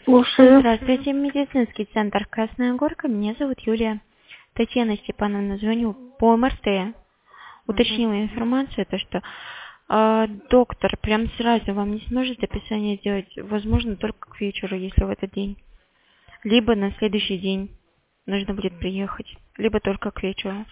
Слушаю. Здравствуйте, медицинский центр «Красная Горка». Меня зовут Юлия. Татьяна Степановна, звоню по МРТ. Мгм. Уточнила информацию, то что доктор прям сразу вам не сможет описание сделать, возможно, только к вечеру, если в этот день. Либо на следующий день нужно будет приехать, либо только к вечеру.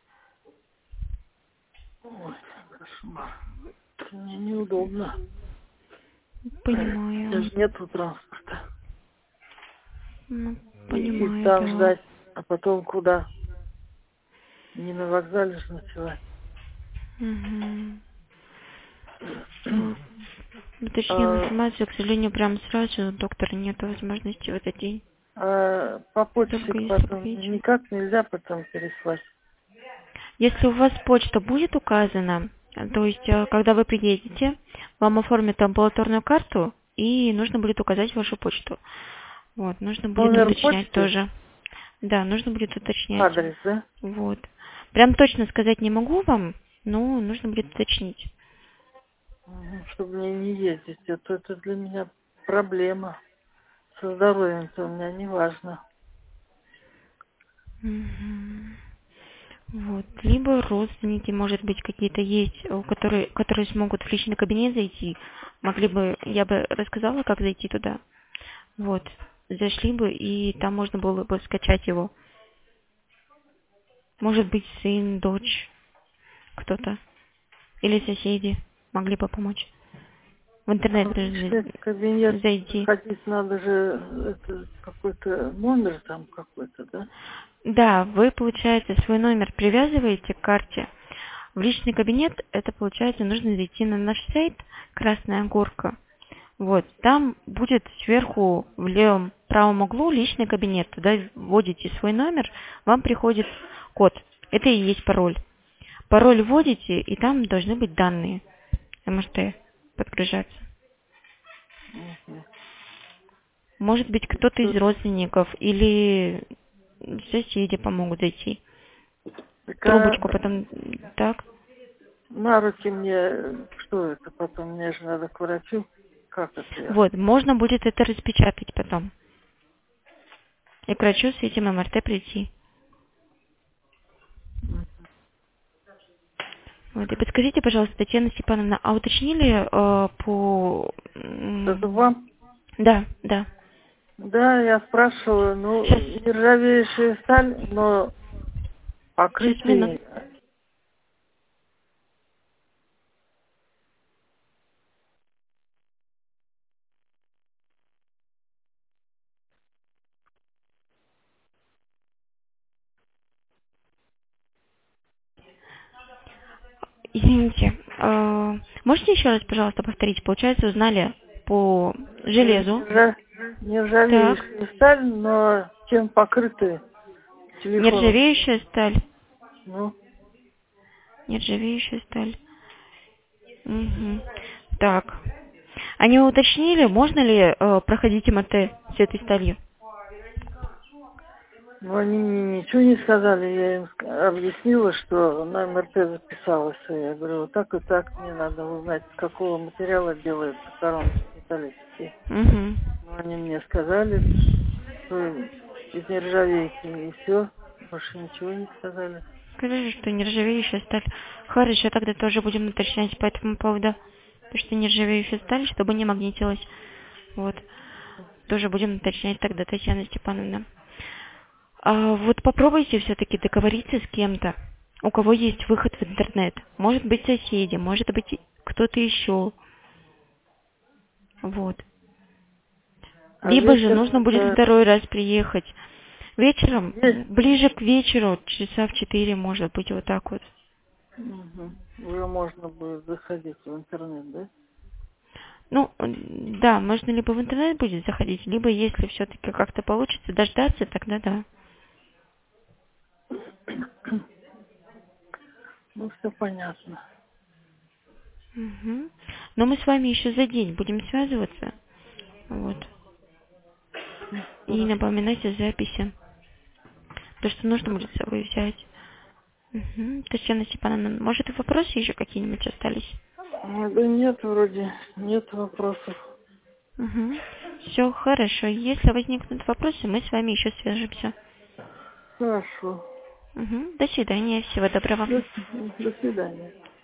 Ой, кошмар. Мне неудобно. У меня Понимаю. же нету транспорта. Ну, И понимаю, там да. ждать, а потом куда? Не на вокзале же ночевать. Угу. Вот. Уточнила А, информацию, к сожалению, прям сразу у доктора нет возможности в этот день. а по почте Только если к потом вечеру. никак нельзя потом переслать. Если у вас почта будет указана, то есть, когда вы приедете, вам оформят амбулаторную карту, и нужно будет указать вашу почту. Вот, нужно будет Номер уточнять почты, тоже. Да, нужно будет уточнять. адрес, да? Вот. Прям точно сказать не могу вам, но нужно будет уточнить. Чтобы мне не ездить. Это для меня проблема. Со здоровьем-то у меня не важно. Мгм. Вот. Либо родственники, может быть, какие-то есть, которые смогут в личный кабинет зайти. Могли бы, я бы рассказала, как зайти туда. Вот. Зашли бы, и там можно было бы скачать его. Может быть, сын, дочь, кто-то. Или соседи могли бы помочь. В А интернет в даже личный кабинет зайти. ходить надо же, это какой-то номер там какой-то, да? Да, вы, получается, свой номер привязываете к карте. В личный кабинет, это, получается, нужно зайти на наш сайт «Красная Горка». Вот, там будет сверху в левом правом углу личный кабинет. Туда вводите свой номер, вам приходит код. Это и есть пароль. Пароль вводите, и там должны быть данные МРТ подгружаться. Мгм. Может быть, кто-то из Тут родственников или соседи помогут зайти. так, Трубочку потом, так. на руки мне, что это потом, мне же надо к врачу. Как это я? Вот, можно будет это распечатать потом. И к врачу с этим МРТ прийти. М. Вот, и подскажите, пожалуйста, Татьяна Степановна, а уточнили по... По зубам? Да, да. Да, я спрашивала, Сейчас, нержавеющая сталь, но сейчас, минут. покрытый. Извините, можете еще раз, пожалуйста, повторить? Получается, узнали по железу. Так, Нержавеющая сталь, но чем покрытый телефоном. нержавеющая сталь. Ну, Нержавеющая сталь. Мгм. Так. Они уточнили, можно ли проходить МРТ с этой сталью? они мне ничего не сказали, я им объяснила, что на МРТ записалась. Я говорю, вот так и так, мне надо узнать, из какого материала делается коронки металлические. Угу. Но они мне сказали, что из нержавейки, и все, больше ничего не сказали. Скажи, что нержавеющая сталь. Хорошо, тогда тоже будем уточнять по этому поводу. Потому что нержавеющая сталь, чтобы не магнитилась. Вот. Тоже будем уточнять тогда, Татьяна Степановна. А вот попробуйте все-таки договориться с кем-то, у кого есть выход в интернет. Может быть соседи, может быть кто-то еще. Вот. А Либо же вечером нужно будет это второй раз приехать. Вечером, есть? ближе к вечеру, часа в 4, может быть, вот так вот. Мгм. Уже можно будет заходить в интернет, да? Ну, да, можно либо в интернет будет заходить, либо если все-таки как-то получится дождаться, тогда да. Ну, все понятно. Мгм. Но мы с вами еще за день будем связываться. Вот. И Хорошо. напоминать о записи. То, что нужно будет с собой взять. Угу. Татьяна Степановна, может и вопросы еще какие-нибудь остались? Да нет, вроде нет вопросов. Угу. Все хорошо. Если возникнут вопросы, мы с вами еще свяжемся. Хорошо. До свидания. Всего доброго. До свидания.